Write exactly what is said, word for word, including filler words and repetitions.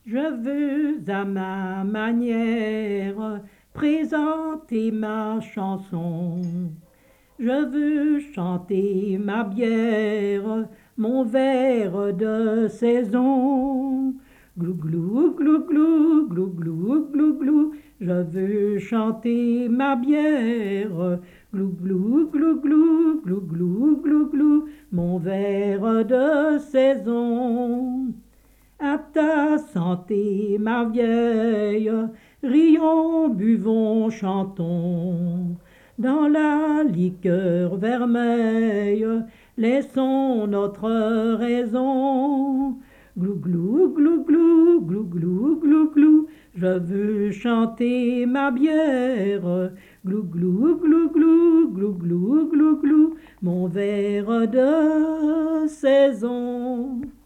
Je veux à ma manière présenter ma chanson. Je veux chanter ma bière, mon verre de saison. Glou glou glou glou glou glou glou glou. Je veux chanter ma bière. Glou glou glou glou glou glou glou glou. Mon verre de saison. À ta santé, ma vieille, rions, buvons, chantons. Dans la liqueur vermeille, laissons notre raison. Glou glou glou glou glou glou glou glou. Je veux chanter ma bière. Glou glou glou glou glou glou glou glou. Mon verre de saison.